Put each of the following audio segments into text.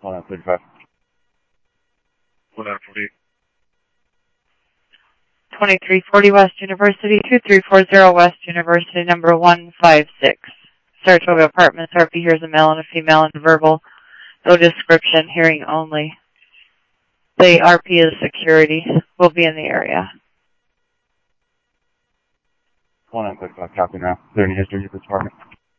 1935. 1940. 2340 West University, 2340 West University, number 156. Saratoga Apartments, RP, here's a male and a female and verbal. No description, hearing only. The RP is security. Will be in the area. 1935, copy now. Is there any history of this apartment?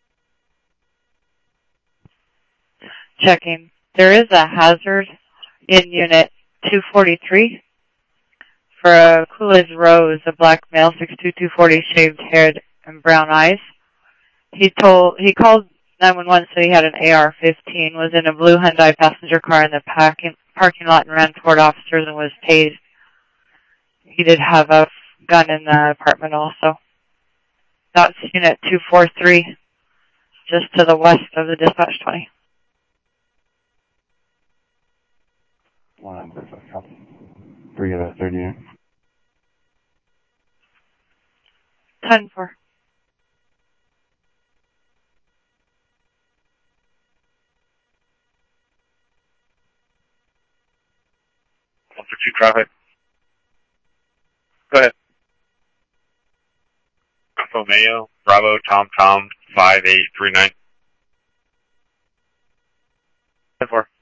Checking. There is a hazard in Unit 243 for a Coolidge Rose, a black male, 6'2", shaved head and brown eyes. He called 911, so he had an AR-15, was in a blue Hyundai passenger car in the parking lot and ran toward officers and was tased. He did have a gun in the apartment also. That's Unit 243, just to the west of the dispatch 20. 1935, copy. 3 of that 30 unit. 10-4. Traffic. Go ahead. Alpha Mayo, Bravo, Tom, 5839. 10-4.